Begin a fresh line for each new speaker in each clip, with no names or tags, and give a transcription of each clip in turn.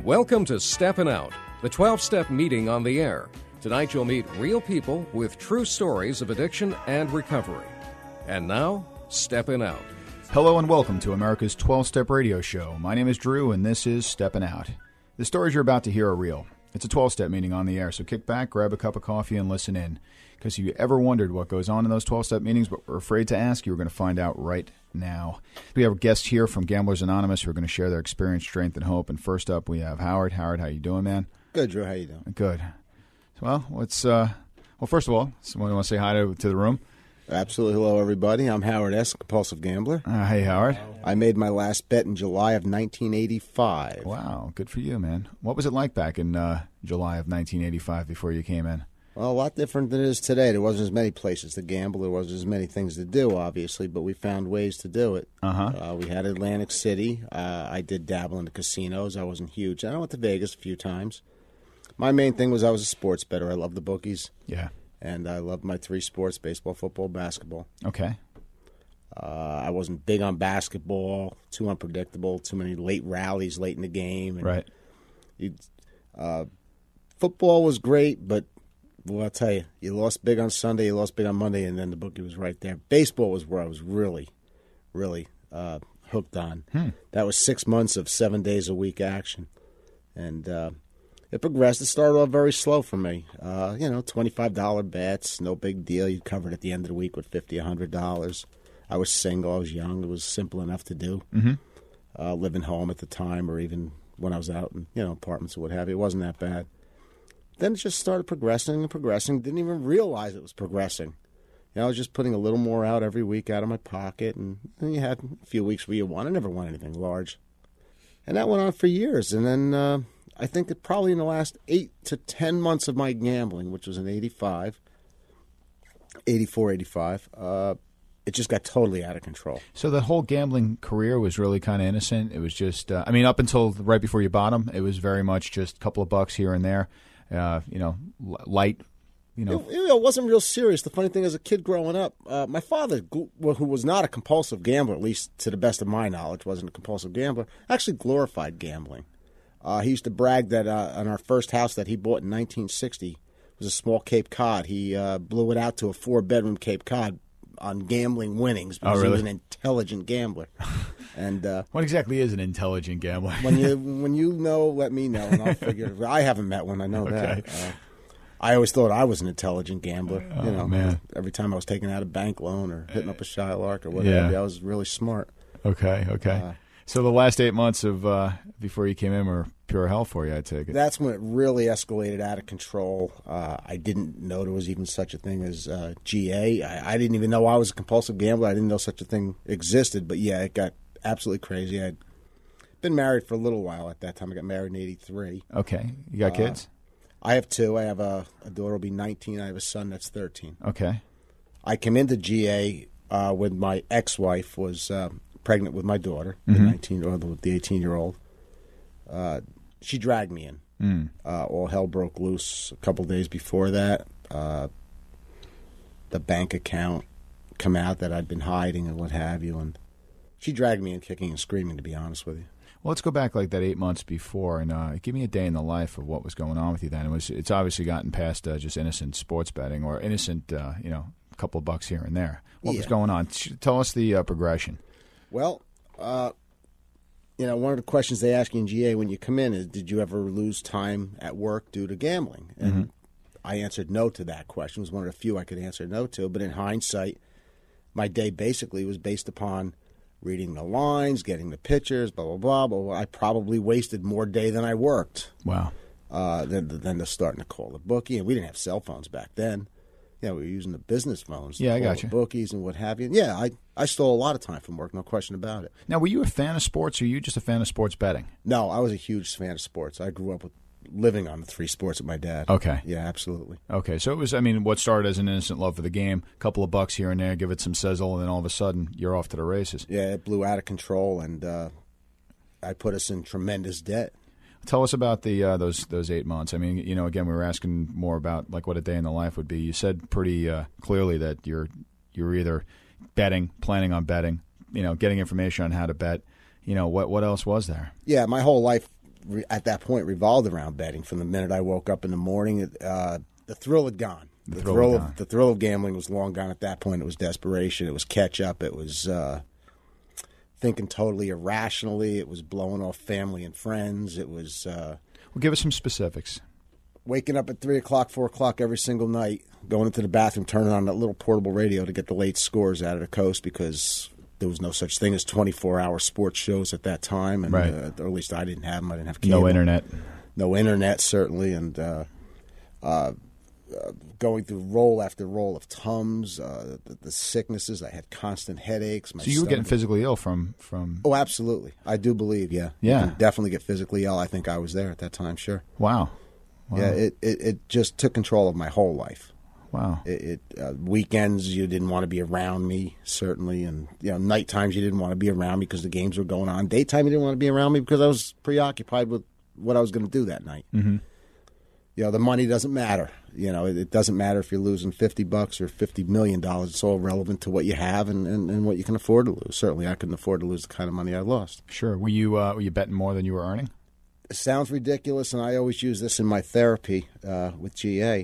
Welcome to Steppin' Out, the 12-step meeting on the air. Tonight you'll meet real people with true stories of addiction and recovery. And now, Steppin' Out.
Hello and welcome to America's 12-Step Radio Show. My name is Drew and this is Steppin' Out. The stories you're about to hear are real. It's a 12-step meeting on the air, so kick back, grab a cup of coffee, and listen in. Because if you ever wondered what goes on in those 12-step meetings but were afraid to ask, you're going to find out right now. We have guests here from Gamblers Anonymous who are going to share their experience, strength, and hope. And first up, we have Howard. Howard, how you doing, man?
Good, Drew. How you doing?
Good. Well, let's. First of all, someone want to say hi to the room?
Absolutely. Hello, everybody. I'm Howard S., compulsive gambler.
Hey, Howard.
I made my last bet in July of 1985.
Wow, good for you, man. What was it like back in July of 1985 before you came in?
Well, a lot different than it is today. There wasn't as many places to gamble. There wasn't as many things to do, obviously, but we found ways to do it. We had Atlantic City. I did dabble in the casinos. I wasn't huge. I went to Vegas a few times. My main thing was I was a sports bettor. I loved the bookies.
Yeah.
And I loved my three sports, baseball, football, basketball.
Okay.
I wasn't big on basketball, too unpredictable, too many late rallies late in the game. And
right.
Football was great, but well, I'll tell you, you lost big on Sunday, you lost big on Monday, and then the bookie was right there. Baseball was where I was really, really hooked on. That was 6 months of 7 days a week action. And it progressed. It started off very slow for me. $25 bets, no big deal. You covered at the end of the week with $50, $100. I was single. I was young. It was simple enough to do. Living home at the time, or even when I was out in apartments or what have you, it wasn't that bad. Then it just started progressing and progressing. Didn't even realize it was progressing. I was just putting a little more out every week out of my pocket, and then you had a few weeks where you won. I never won anything large. And that went on for years. And then I think that probably in the last 8 to 10 months of my gambling, which was in 84, 85, it just got totally out of control.
So the whole gambling career was really kind of innocent. It was just, up until right before you bottom, it was very much just a couple of bucks here and there, light.
It wasn't real serious. The funny thing, as a kid growing up, my father, who was not a compulsive gambler, at least to the best of my knowledge, wasn't a compulsive gambler, actually glorified gambling. He used to brag that on our first house that he bought in 1960 was a small Cape Cod. He blew it out to a 4-bedroom Cape Cod on gambling winnings because he was an intelligent gambler. And
what exactly is an intelligent gambler?
when you know, let me know, and I'll figure it out. I haven't met one. I know that. I always thought I was an intelligent gambler.
Man.
Every time I was taking out a bank loan or hitting up a Shylark or whatever, I was really smart.
Okay. So the last 8 months of before you came in were pure hell for you, I take it.
That's when it really escalated out of control. I didn't know there was even such a thing as GA. I didn't even know I was a compulsive gambler. I didn't know such a thing existed. But, yeah, it got absolutely crazy. I'd been married for a little while at that time. I got married in 83.
Okay. You got kids?
I have 2. I have a daughter will be 19. I have a son that's 13.
Okay.
I came into GA when my ex-wife was pregnant with my daughter, the 18-year-old. She dragged me in. All hell broke loose a couple days before that. The bank account come out that I'd been hiding and what have you, and she dragged me in kicking and screaming, to be honest with you.
Well, let's go back like that 8 months before, and give me a day in the life of what was going on with you then. It's obviously gotten past just innocent sports betting or innocent, a couple of bucks here and there. What was going on? Tell us the progression.
Well, one of the questions they ask you in GA when you come in is, did you ever lose time at work due to gambling? And I answered no to that question. It was one of the few I could answer no to. But in hindsight, my day basically was based upon reading the lines, getting the pictures, blah, blah, blah, blah. I probably wasted more day than I worked.
Wow.
Than starting to call the bookie. And we didn't have cell phones back then. We were using the business phones to call the bookies and what have you. Yeah, I stole a lot of time from work, no question about it.
Now, were you a fan of sports, or were you just a fan of sports betting?
No, I was a huge fan of sports. I grew up living on the 3 sports with my dad.
Okay.
Yeah, absolutely.
Okay, so it was, what started as an innocent love for the game, a couple of bucks here and there, give it some sizzle, and then all of a sudden, you're off to the races.
Yeah, it blew out of control, and I put us in tremendous debt.
Tell us about the those 8 months. Again, we were asking more about like what a day in the life would be. You said pretty clearly that you're either betting, planning on betting, getting information on how to bet. What else was there?
Yeah, my whole life at that point revolved around betting. From the minute I woke up in the morning, the thrill had gone. The thrill of gambling was long gone at that point. It was desperation. It was catch up. It was thinking totally irrationally. It was blowing off family and friends. It was
give us some specifics.
Waking up at 3 o'clock, 4 o'clock every single night, going into the bathroom, turning on that little portable radio to get the late scores out of the coast, because there was no such thing as 24-hour sports shows at that time, and
right.
Or at least I didn't have them. I didn't have cable.
No internet,
certainly, and going through roll after roll of Tums, the sicknesses. I had constant headaches.
So you were getting physically ill from...
Oh, absolutely. I do believe, yeah.
Yeah.
You can definitely get physically ill. I think I was there at that time, sure.
Wow.
Yeah, it just took control of my whole life.
Wow.
Weekends, you didn't want to be around me, certainly. And, night times, you didn't want to be around me because the games were going on. Daytime, you didn't want to be around me because I was preoccupied with what I was going to do that night.
Mm-hmm.
The money doesn't matter. It doesn't matter if you're losing $50 or $50 million. It's all relevant to what you have and what you can afford to lose. Certainly, I couldn't afford to lose the kind of money I lost.
Sure. Were you betting more than you were earning?
It sounds ridiculous, and I always use this in my therapy with GA.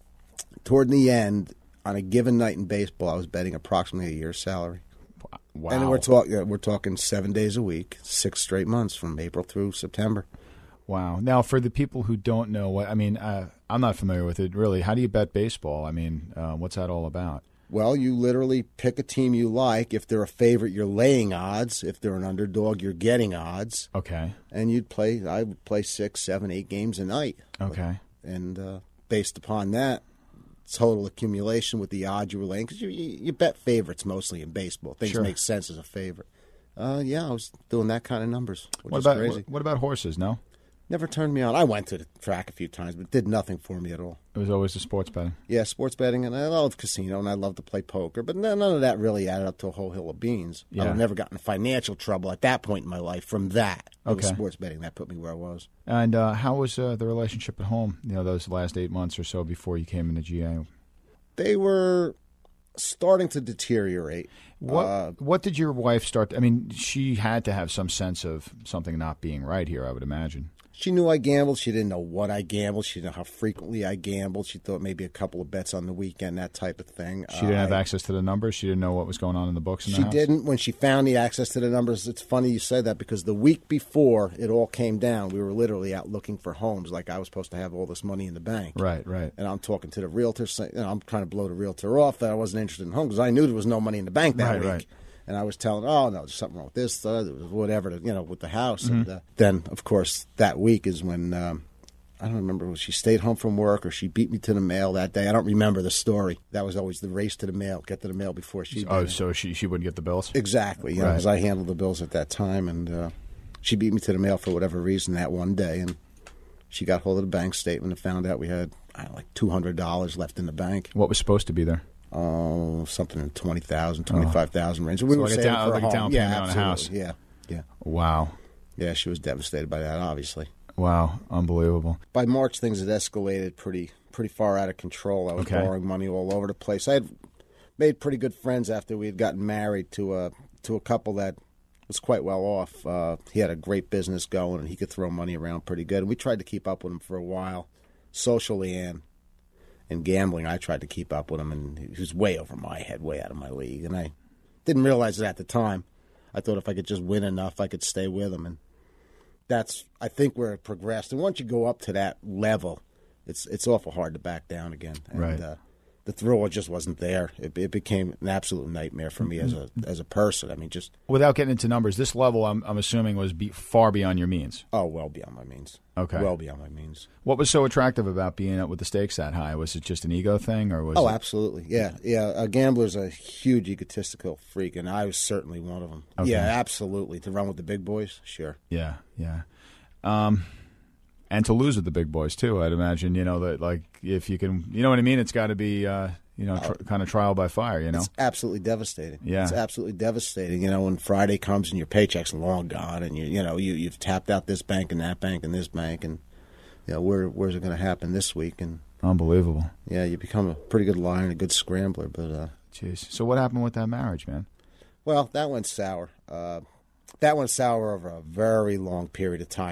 Toward the end, on a given night in baseball, I was betting approximately a year's salary.
Wow.
And we're talking 7 days a week, 6 straight months from April through September.
Wow. Now, for the people who don't know, I'm not familiar with it, really. How do you bet baseball? What's that all about?
Well, you literally pick a team you like. If they're a favorite, you're laying odds. If they're an underdog, you're getting odds.
Okay.
And I would play 6, 7, 8 games a night.
Okay.
And based upon that, total accumulation with the odds you were laying, because you bet favorites mostly in baseball. Things
sure.
make sense as a favorite. I was doing that kind of numbers, which is crazy.
What about horses, no?
Never turned me on. I went to the track a few times, but it did nothing for me at all.
It was always the sports betting.
Yeah, sports betting, and I love casino, and I love to play poker, but none of that really added up to a whole hill of beans.
Yeah.
I've never gotten in financial trouble at that point in my life from that. It was
Okay.
sports betting that put me where I was.
And how was the relationship at home, those last 8 months or so before you came into GA?
They were starting to deteriorate.
What did your wife start? She had to have some sense of something not being right here, I would imagine.
She knew I gambled. She didn't know what I gambled. She didn't know how frequently I gambled. She thought maybe a couple of bets on the weekend, that type of thing.
She didn't have access to the numbers? She didn't know what was going on in the books in the house?
She didn't. When she found the access to the numbers, it's funny you say that, because the week before it all came down, we were literally out looking for homes, like I was supposed to have all this money in the bank.
Right.
And I'm talking to the realtor, saying, I'm trying to blow the realtor off that I wasn't interested in homes, because I knew there was no money in the bank that week. Right. And I was telling, no, there's something wrong with this, there was whatever, with the house. Mm-hmm. And then, of course, that week is when, I don't remember, she stayed home from work or she beat me to the mail that day. I don't remember the story. That was always the race to the mail, get to the mail before she did.
Oh, so she wouldn't get the bills?
Exactly, because I handled the bills at that time. And she beat me to the mail for whatever reason that one day. And she got hold of the bank statement and found out we had, like $200 left in the bank.
What was supposed to be there?
Something in $20,000, $25,000 range. We were saving for a home.
Down payment on a house.
Yeah.
Wow.
Yeah, she was devastated by that, obviously.
Wow, unbelievable.
By March, things had escalated pretty far out of control. I was borrowing money all over the place. I had made pretty good friends after we had gotten married to a couple that was quite well off. He had a great business going, and he could throw money around pretty good. And we tried to keep up with him for a while, socially and in gambling. I tried to keep up with him, and he was way over my head, way out of my league. And I didn't realize it at the time. I thought if I could just win enough, I could stay with him. And that's, I think, where it progressed. And once you go up to that level, it's awful hard to back down again. And,
right.
The thrill just wasn't there. It became an absolute nightmare for me as a person. Just
without getting into numbers, this level I'm assuming was far beyond your means.
Oh, well beyond my means.
Okay,
well beyond my means.
What was so attractive about being up with the stakes that high? Was it just an ego thing, or was?
Oh, absolutely. Yeah. A gambler's a huge egotistical freak, and I was certainly one of them. Okay. Yeah, absolutely. To run with the big boys, sure.
Yeah. And to lose with the big boys too, I'd imagine. That like if you can, you know what I mean. It's got to be, kind of trial by fire.
It's absolutely devastating.
Yeah,
it's absolutely devastating. When Friday comes and your paycheck's long gone, and you've tapped out this bank and that bank and this bank, and where's it going to happen this week? And
unbelievable.
Yeah, you become a pretty good liar and a good scrambler. But
jeez, so what happened with that marriage, man?
Well, that went sour. That went sour over a very long period of time, though.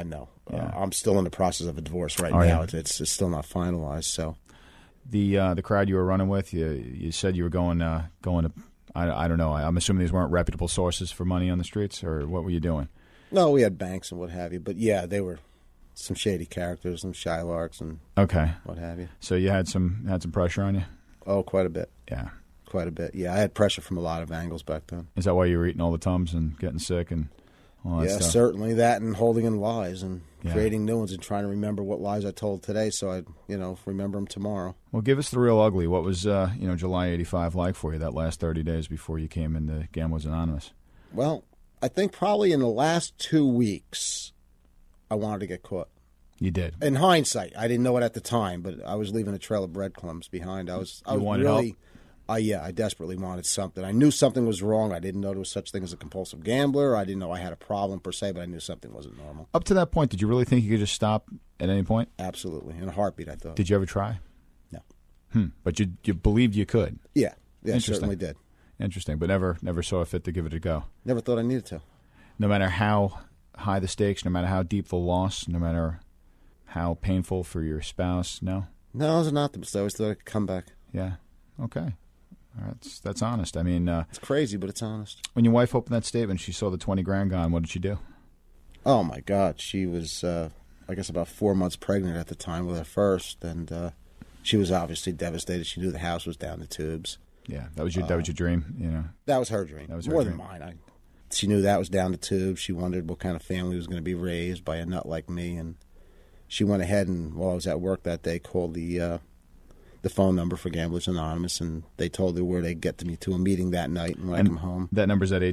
I'm still in the process of a divorce right
Oh,
now.
yeah.
It's still not finalized. So
The crowd you were running with, you said you were going to. I don't know. I'm assuming these weren't reputable sources for money on the streets, or what were you doing?
no, we had banks and what have you. But yeah, they were some shady characters, some Shylarks and
Okay,
what have you.
so you had some pressure on you.
Oh, quite a bit.
Yeah,
Quite a bit. Yeah, I had pressure from a lot of angles back then.
is that why you were eating all the Tums and getting sick and all that
Yeah,
stuff?
certainly that, and holding in lies and
Yeah.
creating new ones and trying to remember what lies I told today, so I'd remember them tomorrow.
Well, give us the real ugly. What was July '85 like for you? That last 30 days before you came into Gamblers Anonymous.
Well, I think probably in the last 2 weeks, I wanted to get caught.
You did.
In hindsight, I didn't know it at the time, but I was leaving a trail of breadcrumbs behind. I was
wanted
really,
help?
I desperately wanted something. I knew something was wrong. I didn't know there was such thing as a compulsive gambler. I didn't know I had a problem per se, but I knew something wasn't normal.
Up to that point, did you really think you could just stop at any point?
Absolutely, in a heartbeat, I thought.
Did you ever try?
No.
But you believed you could.
Yeah,
Interesting.
certainly did.
Interesting, but never saw fit to give it a go.
Never thought I needed to.
No matter how high the stakes, no matter how deep the loss, no matter how painful for your spouse, no?
No, I was an optimist. I always thought I could come back.
Yeah. Okay. All right. That's honest. I mean,
It's crazy, but it's honest.
when your wife opened that statement, she saw the 20 grand gone. What did she do?
Oh, my God. She was, I guess, about 4 months pregnant at the time with her first, and she was obviously devastated. She knew the house was down the tubes.
Yeah, that was your dream, you know.
That was her dream.
That was her
More
dream.
than mine. She knew that was down the tubes. She wondered what kind of family was going to be raised by a nut like me, and she went ahead and, while I was at work that day, called the phone number for Gamblers Anonymous, and they told her where they'd get to me to a meeting that night and when I come home.
That number's at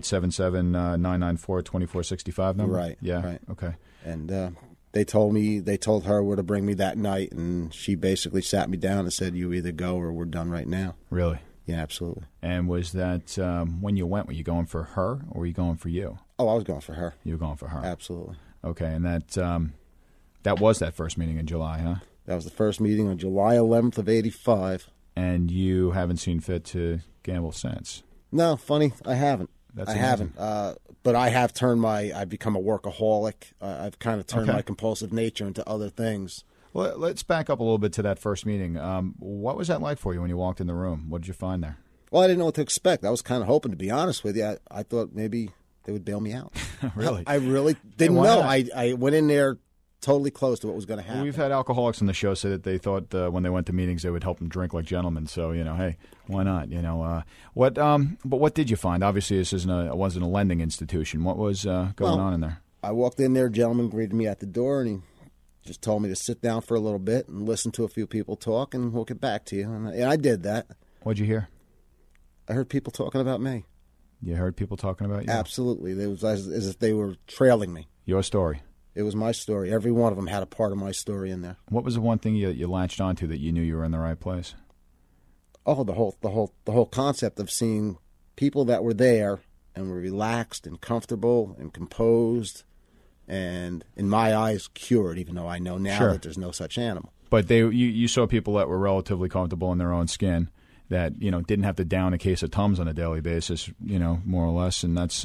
877-994-2465 number?
Right,
Yeah.
right.
Okay.
And they told her where to bring me that night, and she basically sat me down and said, "You either go or we're done right now."
Really?
Yeah, absolutely.
And was that when you went, were you going for her or were you going for you?
Oh, I was going for her.
You were going for her.
Absolutely.
Okay, and that was that first meeting in July, huh?
That was the first meeting on July 11th of 85.
And you haven't seen fit to gamble since.
No, funny, I haven't.
That's
I
amazing.
haven't. But I have I've become a workaholic. I've kind of turned
Okay.
my compulsive nature into other things.
Well, let's back up a little bit to that first meeting. What was that like for you when you walked in the room? What did you find there?
Well, I didn't know what to expect. I was kind of hoping, to be honest with you. I thought maybe they would bail me out.
Really?
I really didn't
why
know.
not?
I went in there totally close to what was going to happen.
We've had alcoholics on the show say that they thought when they went to meetings they would help them drink like gentlemen. So hey, why not? But what did you find? Obviously, this wasn't a lending institution. What was going on in there?
I walked in there. A gentleman greeted me at the door, and he just told me to sit down for a little bit and listen to a few people talk, and we'll get back to you. And I did that.
What'd you hear?
I heard people talking about me.
You heard people talking about you?
Absolutely. It was as if they were trailing me.
Your story.
It was my story. Every one of them had a part of my story in there.
What was the one thing you latched onto that you knew you were in the right place?
Oh, the whole concept of seeing people that were there and were relaxed and comfortable and composed, and in my eyes cured. Even though I know now
Sure.
that there's no such animal.
But you saw people that were relatively comfortable in their own skin, that didn't have to down a case of Tums on a daily basis, more or less, and that's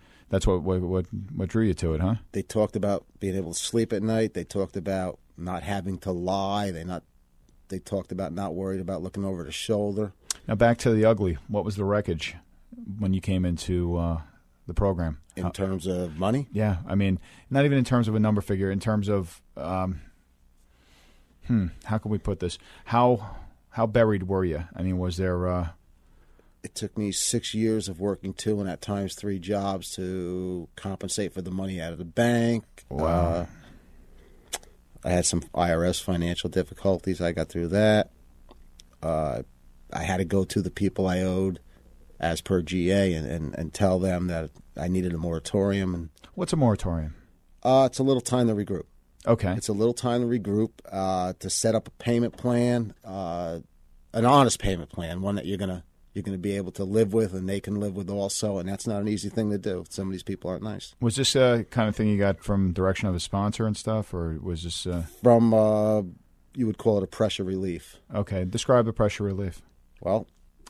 what drew you to it, huh?
They talked about being able to sleep at night. They talked about not having to lie. They talked about not worried about looking over the shoulder.
Now back to the ugly. What was the wreckage when you came into the program?
In terms of money?
Yeah, I mean, not even in terms of a number figure. In terms of, how can we put this? How buried were you? I mean, was there?
It took me 6 years of working 2 and at times 3 jobs to compensate for the money out of the bank.
Wow.
I had some IRS financial difficulties. I got through that. I had to go to the people I owed as per GA and tell them that I needed a moratorium. And
What's a moratorium?
it's a little time to regroup.
Okay.
It's a little time to regroup, to set up a payment plan, an honest payment plan, one that you're gonna be able to live with and they can live with also, and that's not an easy thing to do. Some of these people aren't nice.
Was this a kind of thing you got from direction of a sponsor and stuff, or was this?
From, you would call it a pressure relief.
Okay, describe the pressure relief.
Well,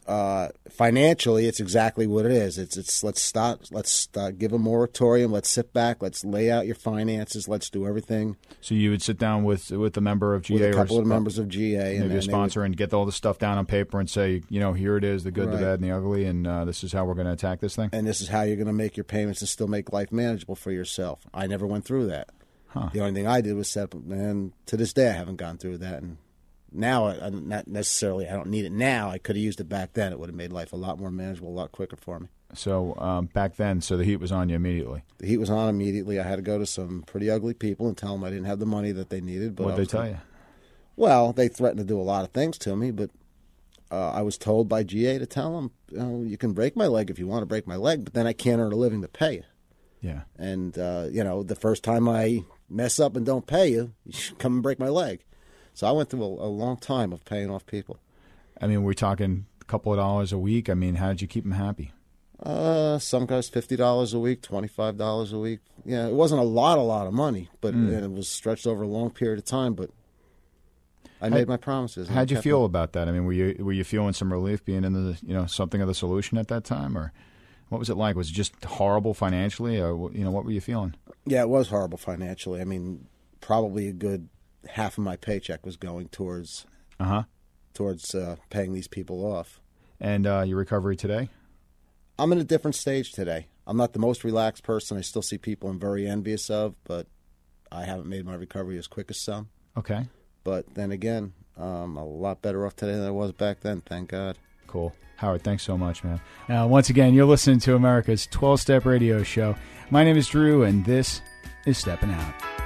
financially, it's exactly what it is. It's let's give a moratorium. Let's sit back. Let's lay out your finances. Let's do everything.
So you would sit down with a member of GA,
with a couple of members of GA,
maybe a sponsor, and get all the stuff down on paper and say, here it is, the good, the bad, and the ugly, and this is how we're going to attack this thing.
And this is how you're going to make your payments and still make life manageable for yourself. I never went through that.
Huh.
The only thing I did was set up, and to this day I haven't gone through that. And now, not necessarily, I don't need it now. I could have used it back then. It would have made life a lot more manageable, a lot quicker for me.
So back then, so the heat was on you immediately.
The heat was on immediately. I had to go to some pretty ugly people and tell them I didn't have the money that they needed.
What did they tell you?
Well, they threatened to do a lot of things to me, but I was told by GA to tell them, you can break my leg if you want to break my leg, but then I can't earn a living to pay you.
Yeah.
And, the first time I mess up and don't pay you, you should come and break my leg. So I went through a long time of paying off people.
I mean, we're talking a couple of dollars a week. I mean, how did you keep them happy?
Some guys $50 a week, $25 a week. Yeah, it wasn't a lot of money, but it was stretched over a long period of time. But I made my promises.
How'd you feel about that? I mean, were you feeling some relief being in the something of the solution at that time, or what was it like? Was it just horrible financially, or what were you feeling?
Yeah, it was horrible financially. I mean, probably a good half of my paycheck was going towards paying these people off.
And your recovery today?
I'm in a different stage today. I'm not the most relaxed person. I still see people I'm very envious of, but I haven't made my recovery as quick as some.
Okay.
But then again, I'm a lot better off today than I was back then, thank God.
Cool. Howard, thanks so much, man. Once again, you're listening to America's 12-Step Radio Show. My name is Drew, and this is Stepping Out.